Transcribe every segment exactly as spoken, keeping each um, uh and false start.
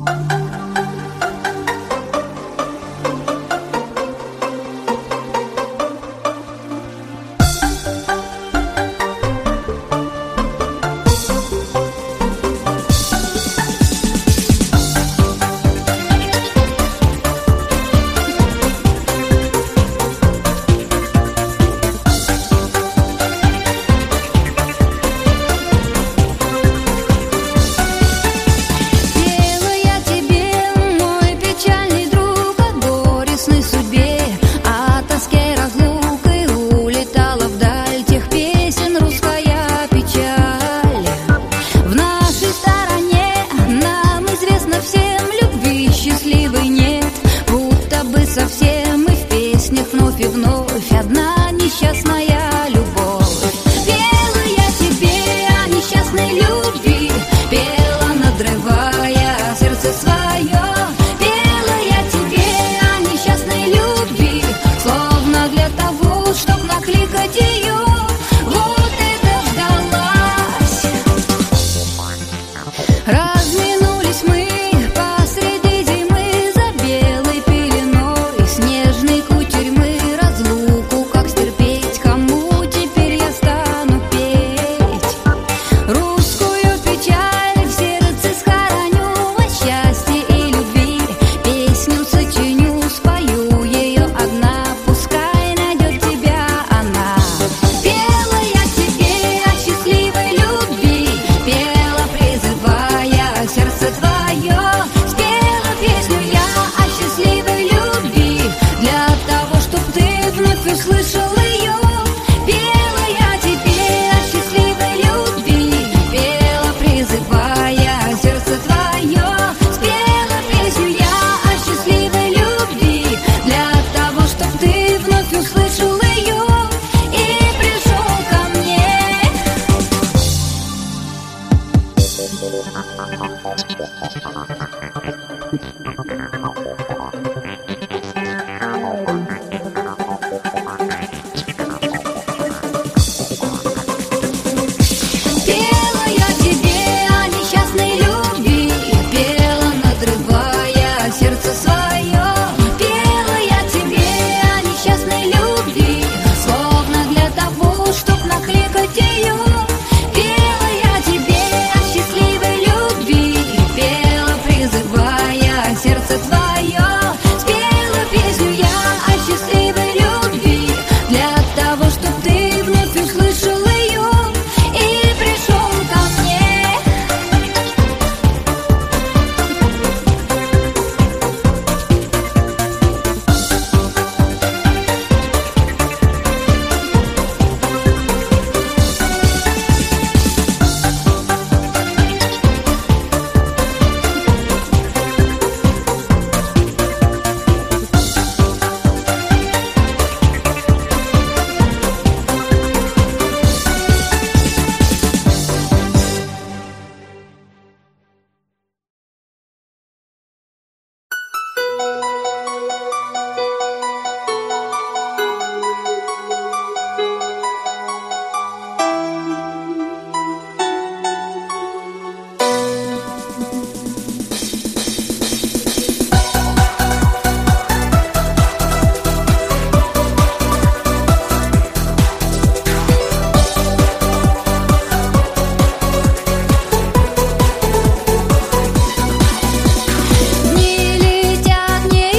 Дни летят, не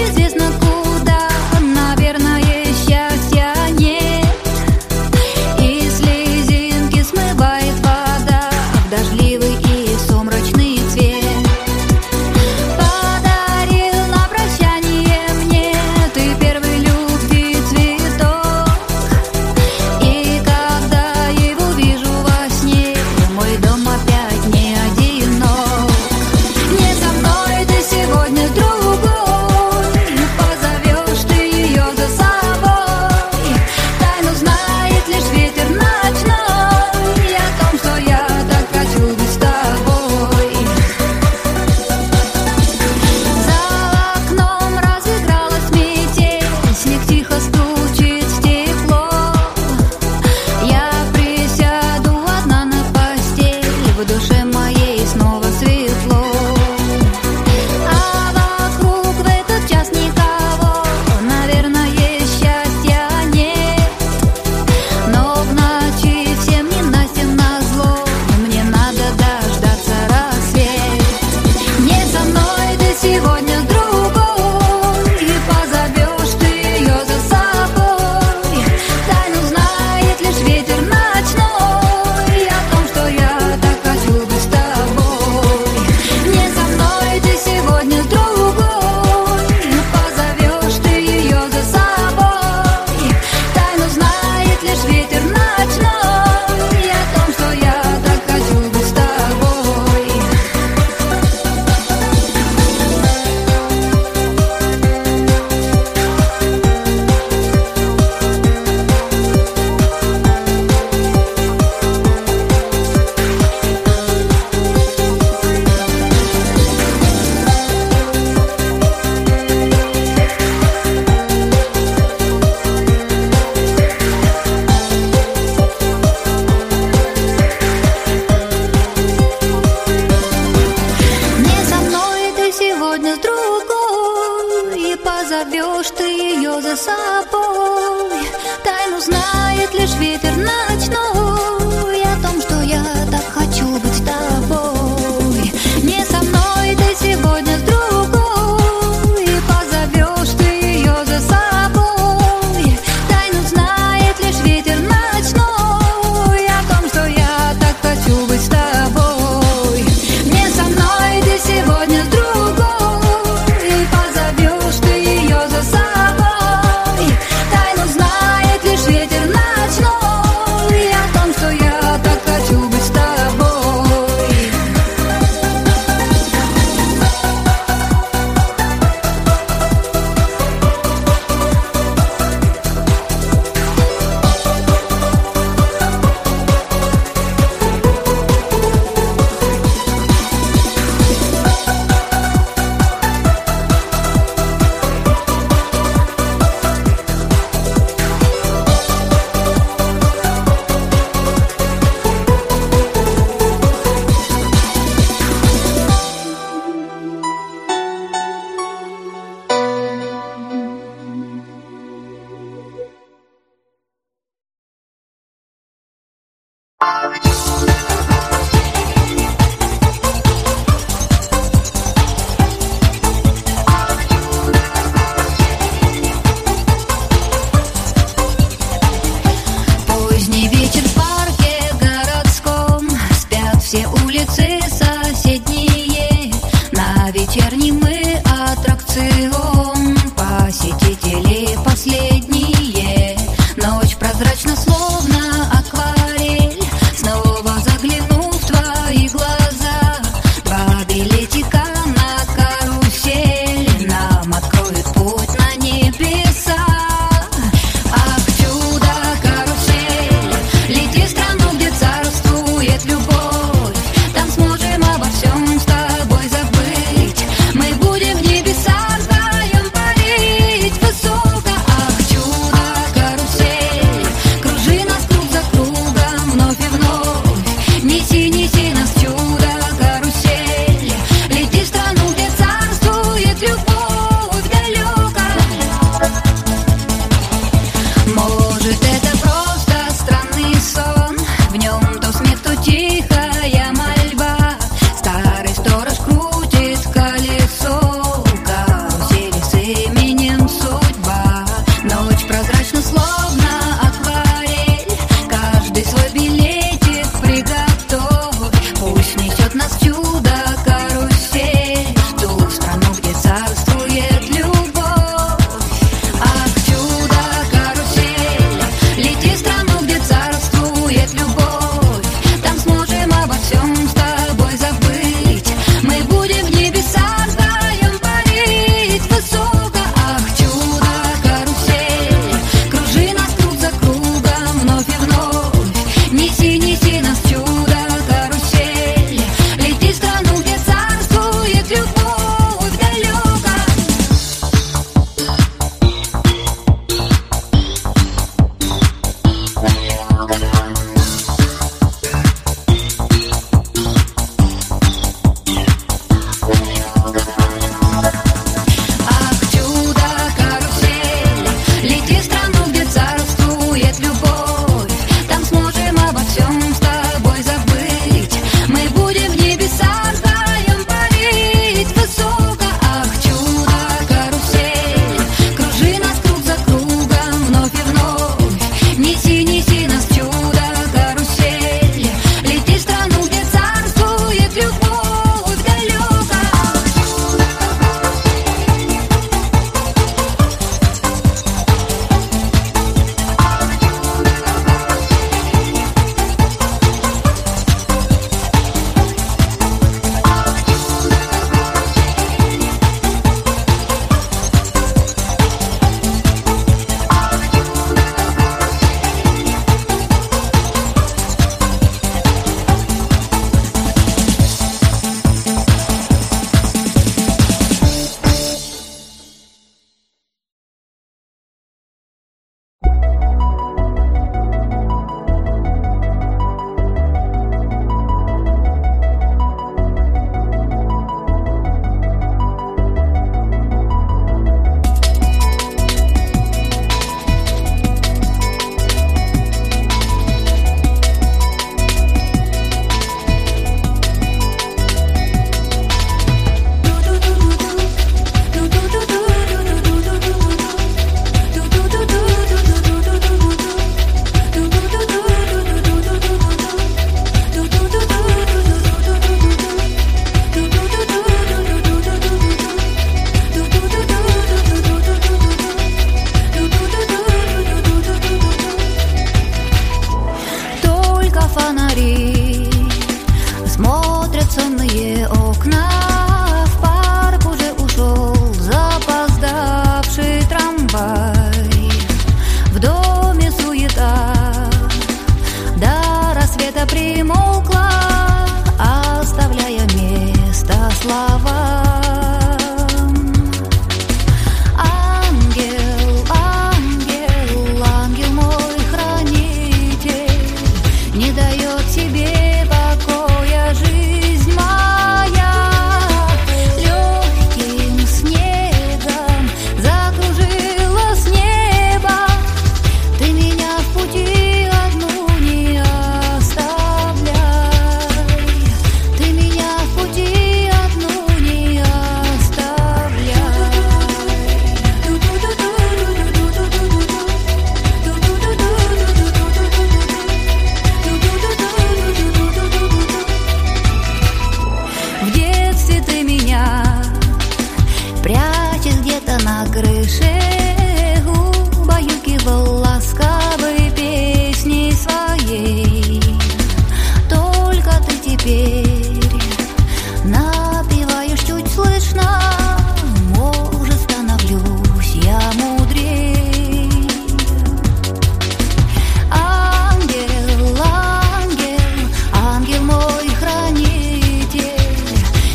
за собой. Тайну знает лишь ветер ночной о том, что я так хочу быть с тобой. Не со мной ты сегодня с другой, позовешь ты ее за собой. Тайну знает лишь ветер ночной о том, что я так хочу быть с тобой. Не со мной ты сегодня с другой, позовешь ты ее за собой.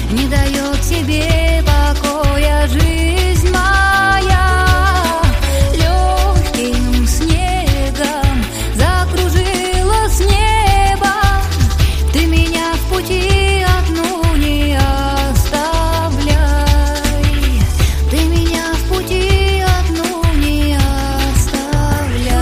не дает себе покоя жизнь моя. Легким снегом закружилось небо, ты меня в пути одну не оставляй, ты меня в пути одну не оставляй.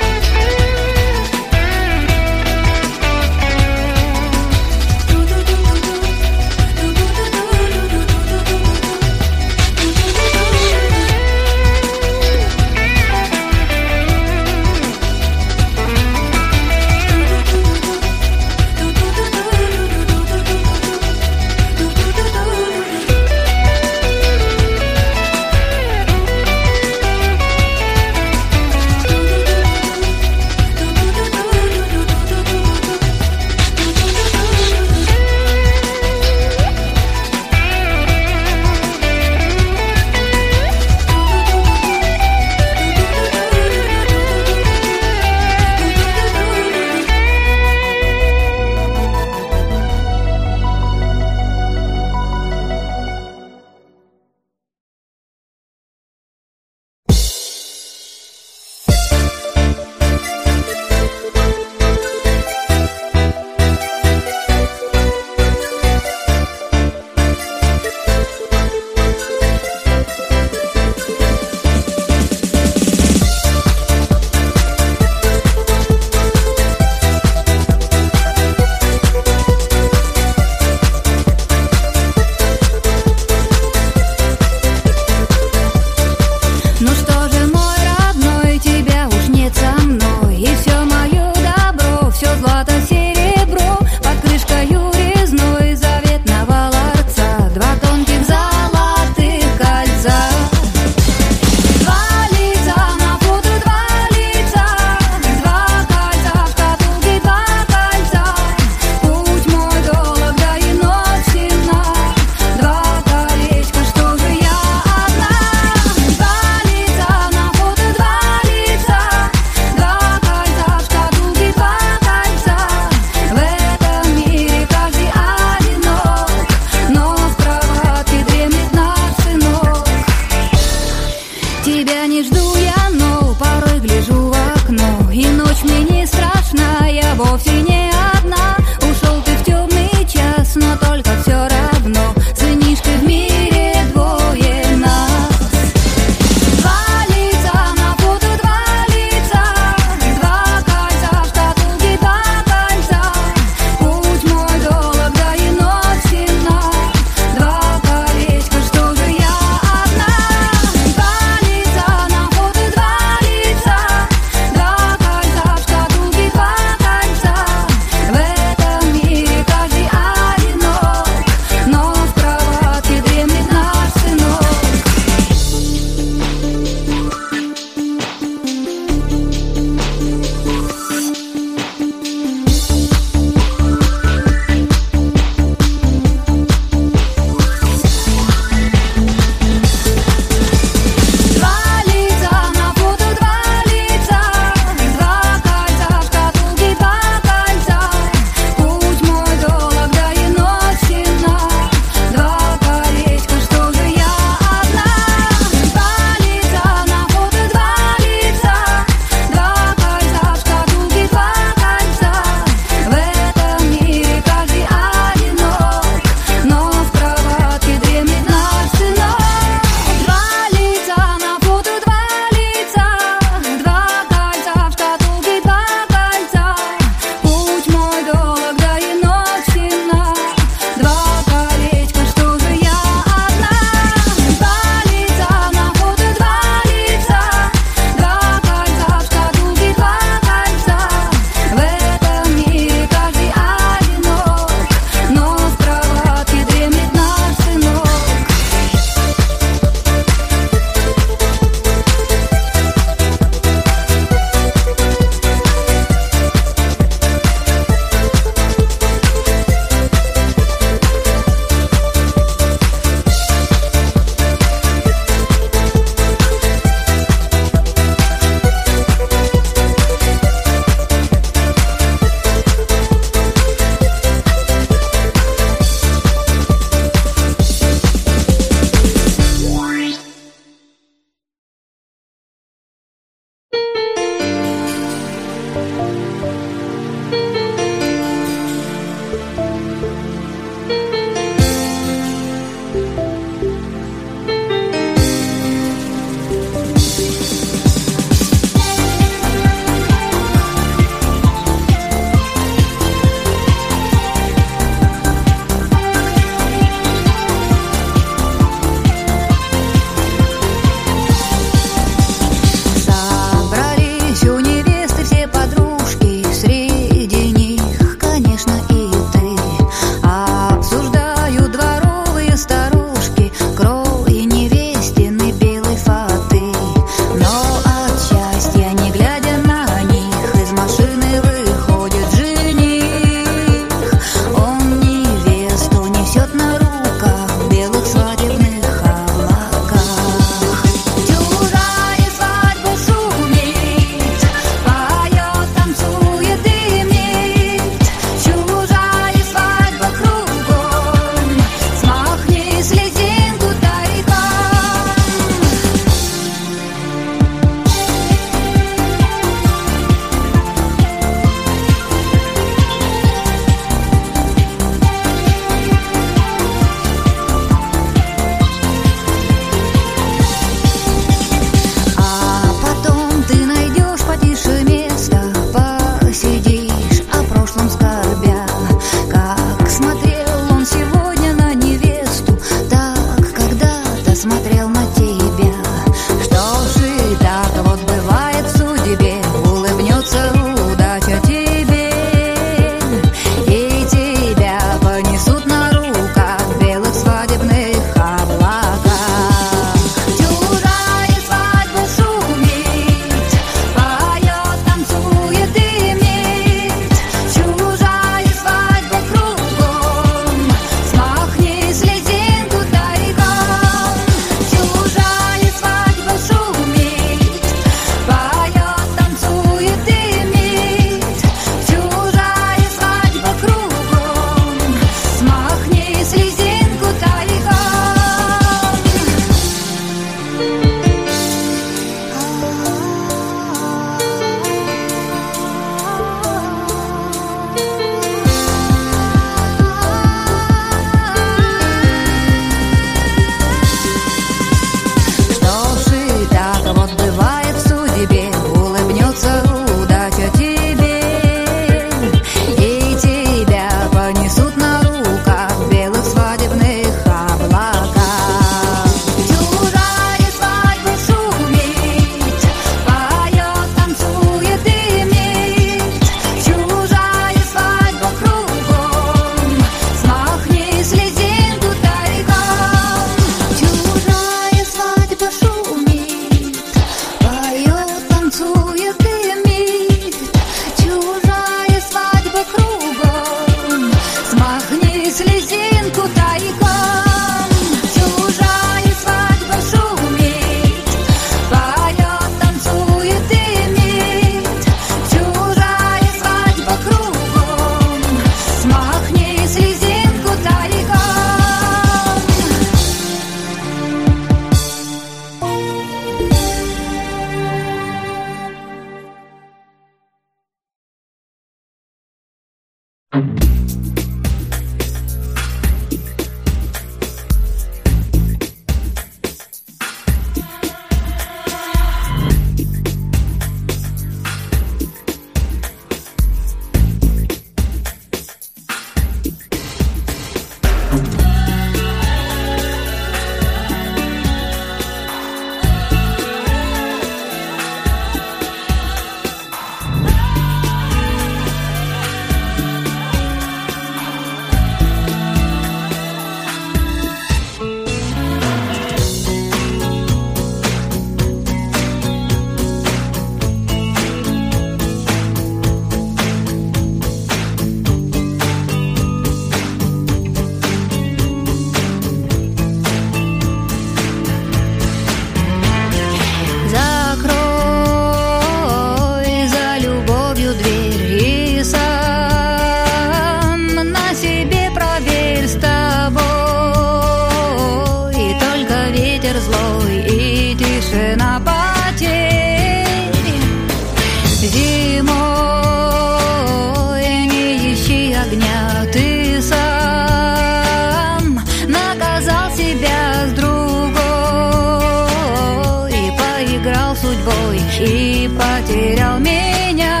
тобой и потерял меня.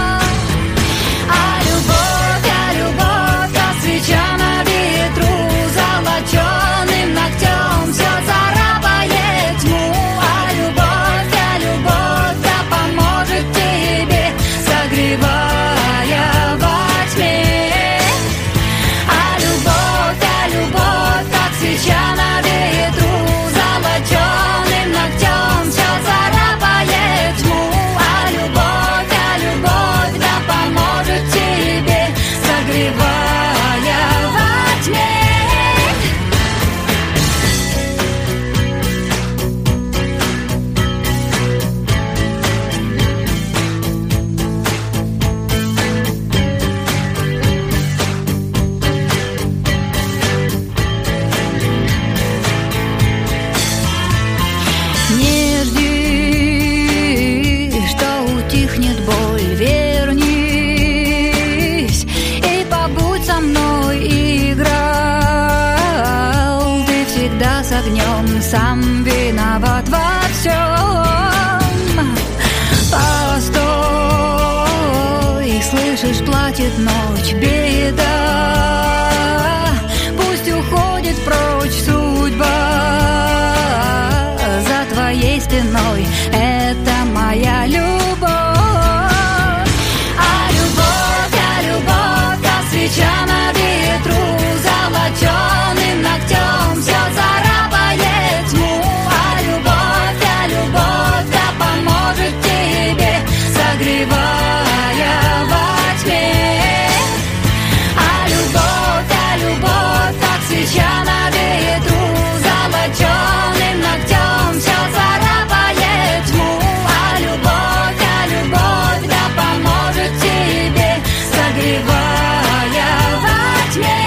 А любовь, а любовь, как свеча на ветру, золоченым ногтем все царапает тьму. А любовь, а любовь, да поможет тебе, согревая во тьме. А любовь, а любовь, как свеча на ветру, золоченым ногтем все царапает тьму. А любовь, а любовь, да поможет тебе, согревая во тьме. Не жди, что утихнет боль, вернись и побудь со мной, играл. Ты всегда с огнем, сам виноват во всем. Постой, слышишь, плачет ночь, беда. Пусть уходит прочь судьба за твоей спиной, это моя любовь. А любовь, а любовь, как свеча на ветру, золоченым ногтем все царапает тьму. А любовь, а любовь, да поможет тебе, согревая во тьме. А любовь, а любовь, как свеча на ветру, золоченым ногтем все царапает тьму. А любовь, а любовь, да поможет тебе, согревая во тьме.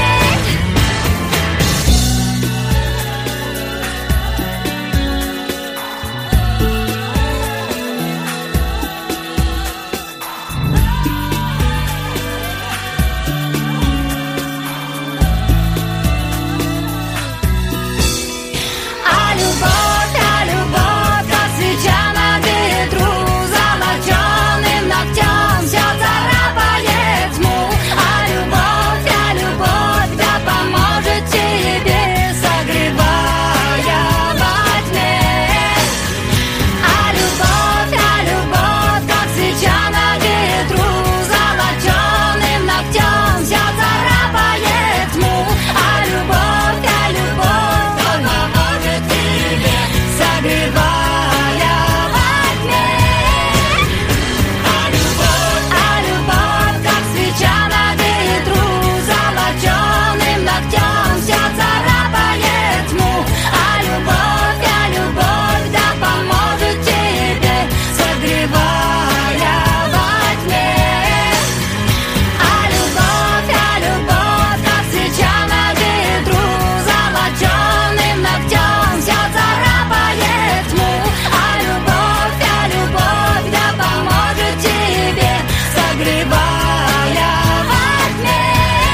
А любовь, а любовь, как свеча на ветру, золоченым ногтем все царапает тьму. А любовь, а любовь, да поможет тебе, согревая во тьме. А любовь, а любовь, как свеча на ветру, золоченым ногтем все царапает тьму. А любовь, а любовь, да поможет тебе, согревая во тьме. А любовь, а любовь, как свеча на ветру, золоченым ногтем все царапает тьму. А любовь, а любовь, да поможет тебе, согревая во тьме. А любовь, а любовь, как свеча на ветру, золоченым ногтем все царапает тьму. А любовь, а любовь, да поможет тебе, согревая во тьме.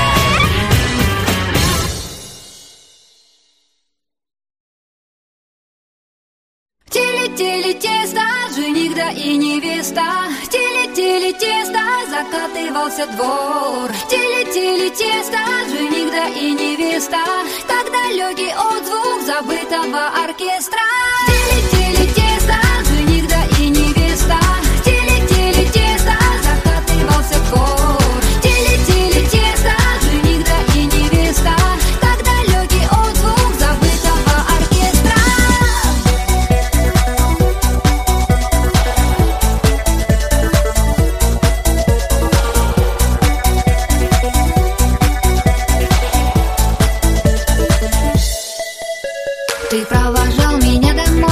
Теле-теле тесто, жених да и невеста. Теле-теле тесто, закатывался двор. Теле-теле тесто, жених да и невеста. Так далекий отзвук забытого оркестра. Теле-теле тесто, жених да и невеста. Теле-теле тесто, закатывался двор. Теле-теле тесто, жених да и невеста. Так далекий отзвук забытого оркестра. Ты провожал меня домой.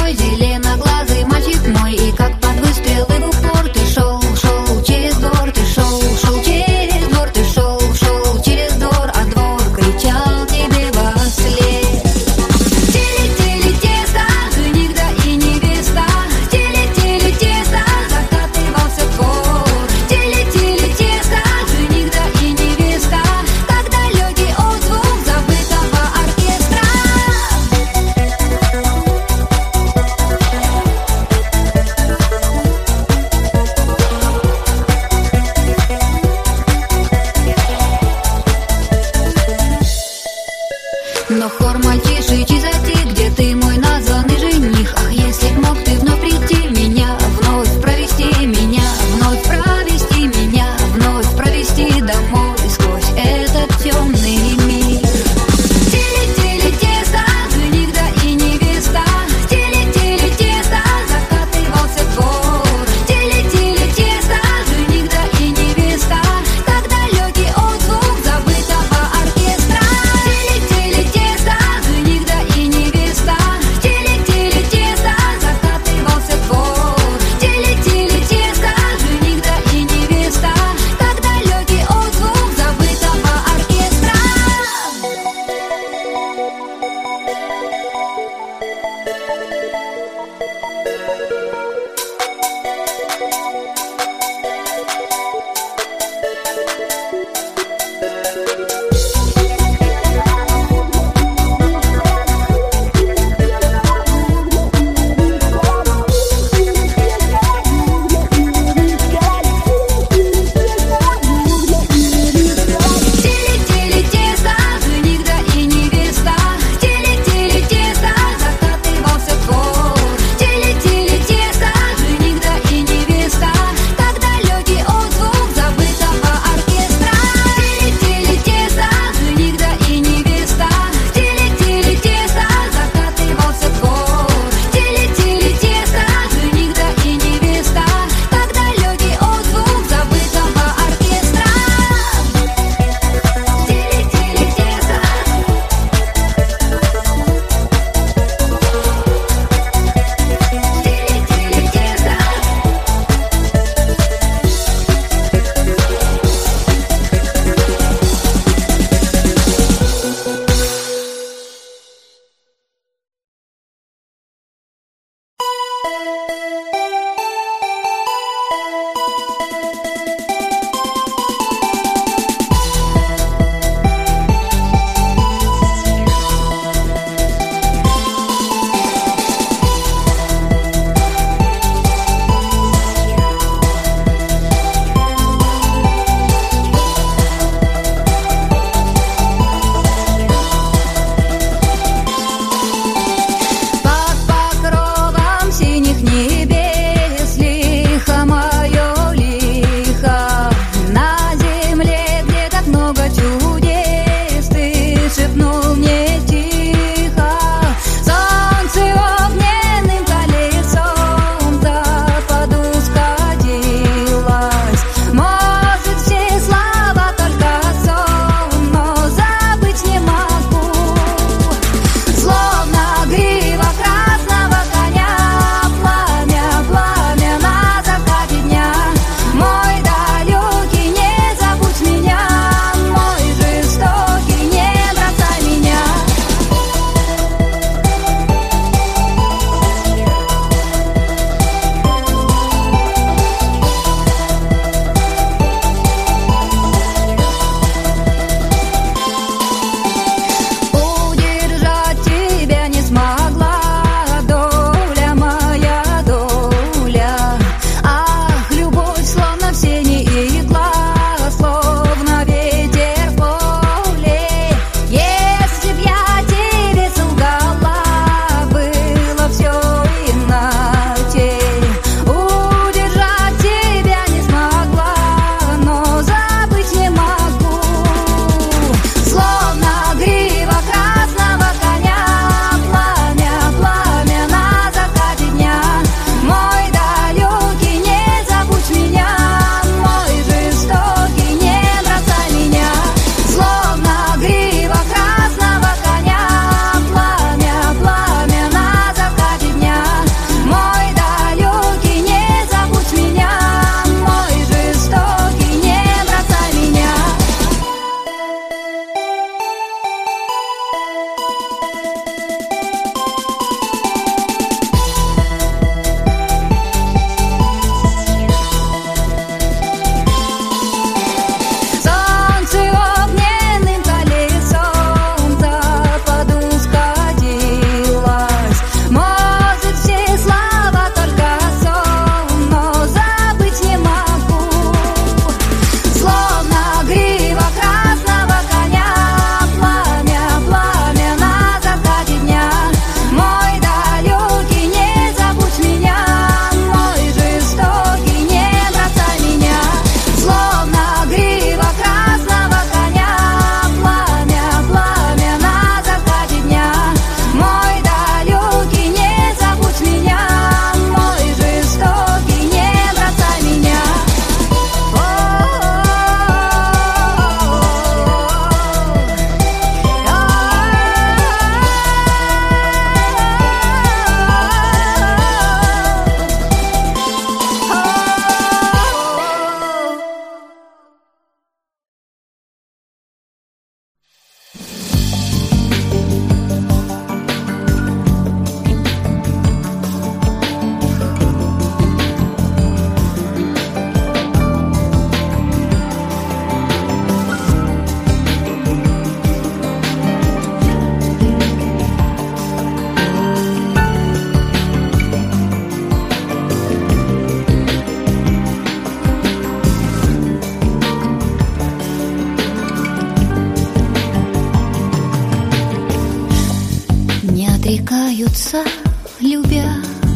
отрекаются, любя.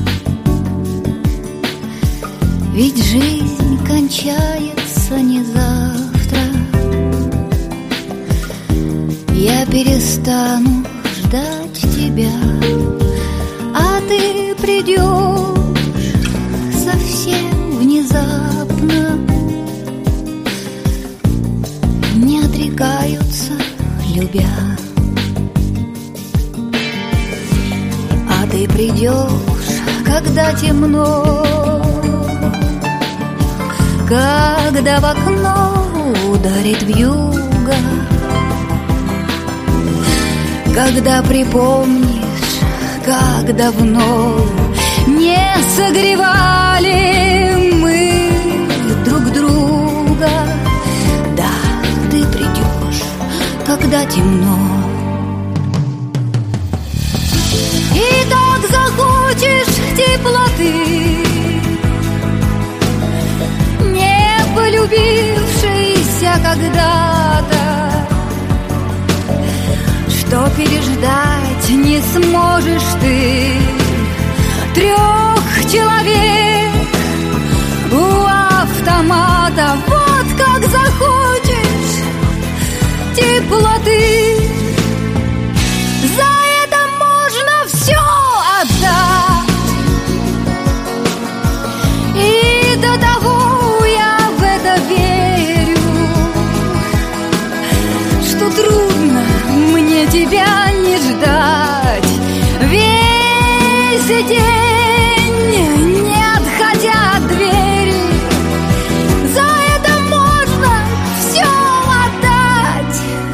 Ведь жизнь кончается не завтра. Я перестану ждать тебя, а ты придешь совсем внезапно. Не отрекаются, любя. А ты придешь, когда темно, когда в окно ударит вьюга, когда припомнишь, как давно не согревали мы друг друга. Да, ты придешь, когда темно. И так захочешь теплоты, не полюбившейся когда-то, что переждать не сможешь ты трех человек у автомата. Вот как захочешь теплоты, за это можно все отдать. И до того я в это верю, что трудно мне тебя не ждать весь день, не отходя от двери. За это можно все отдать.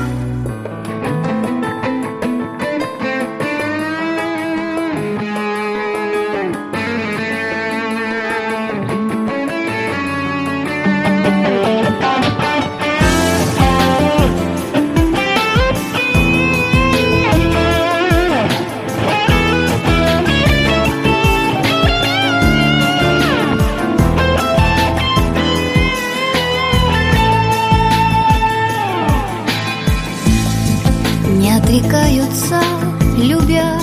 Не отрекаются, любя.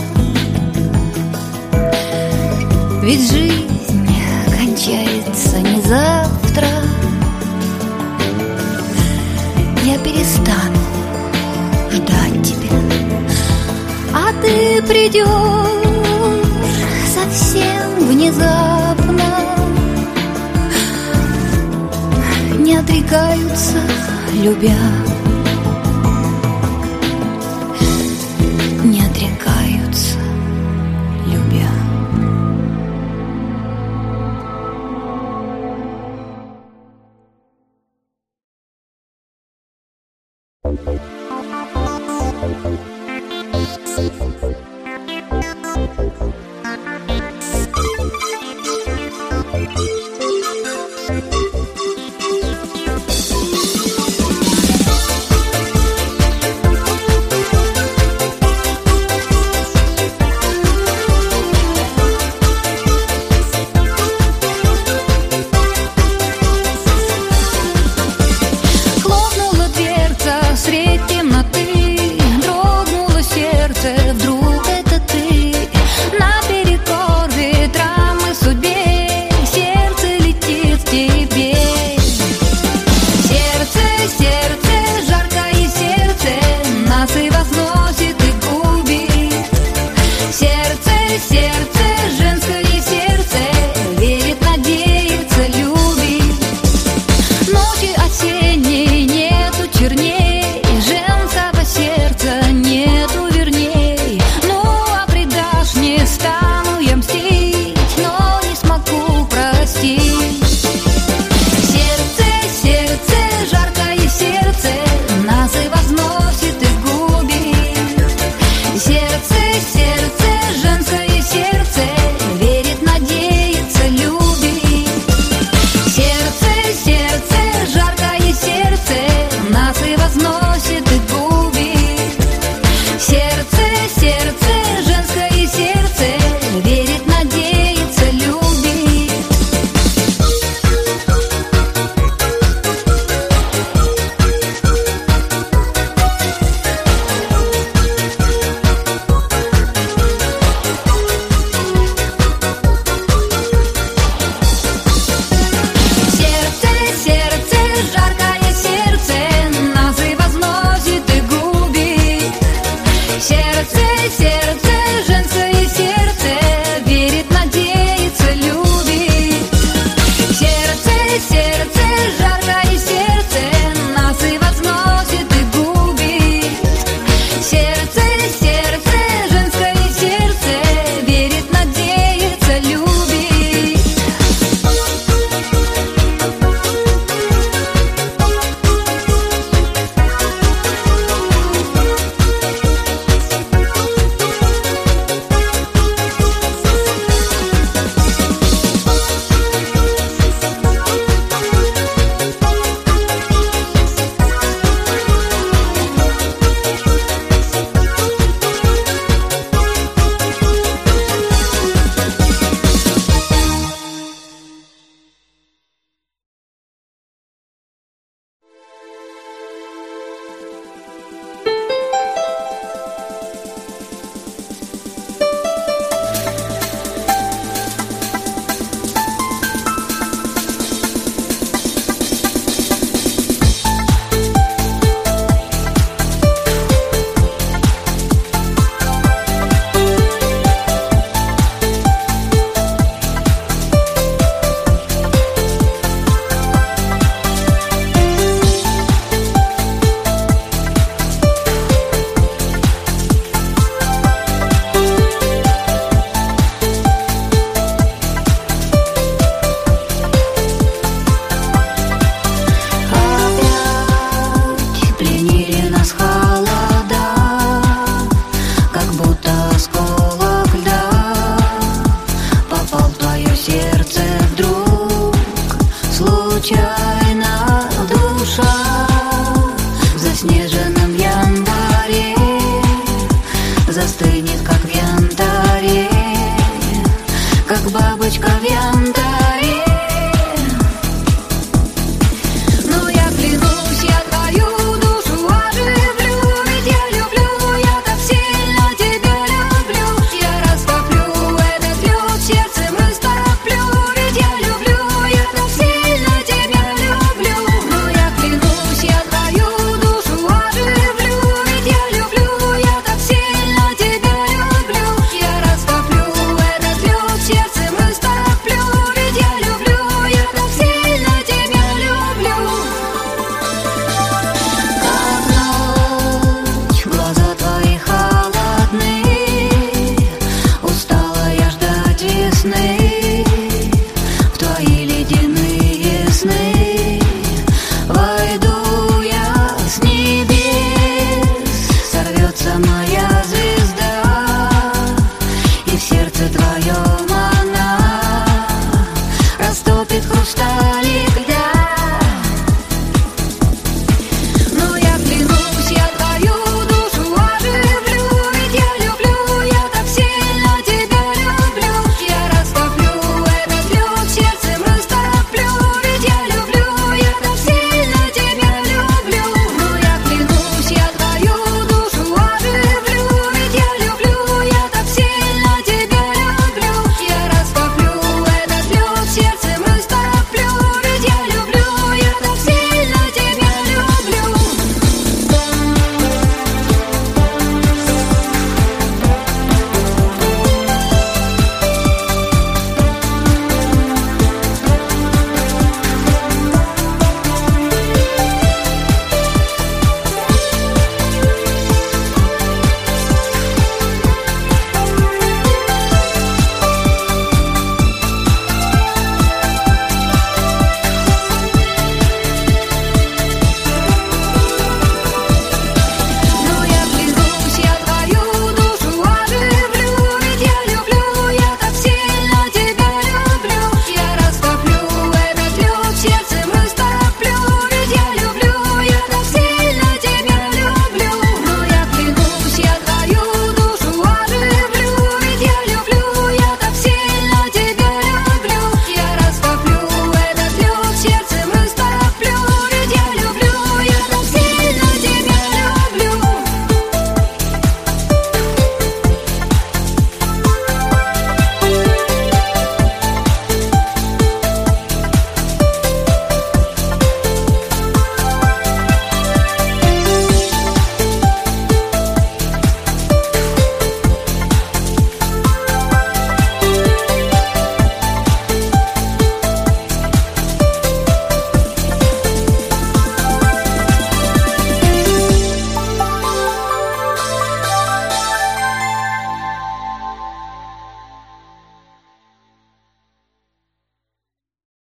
Ведь жизнь кончается не завтра. Я перестану ждать тебя, а ты придешь совсем внезапно. Не отрекаются, любя. Не отрекаются, любя. Вдруг это ты, наперекор ветрам и судьбе, сердце летит к тебе. скучать.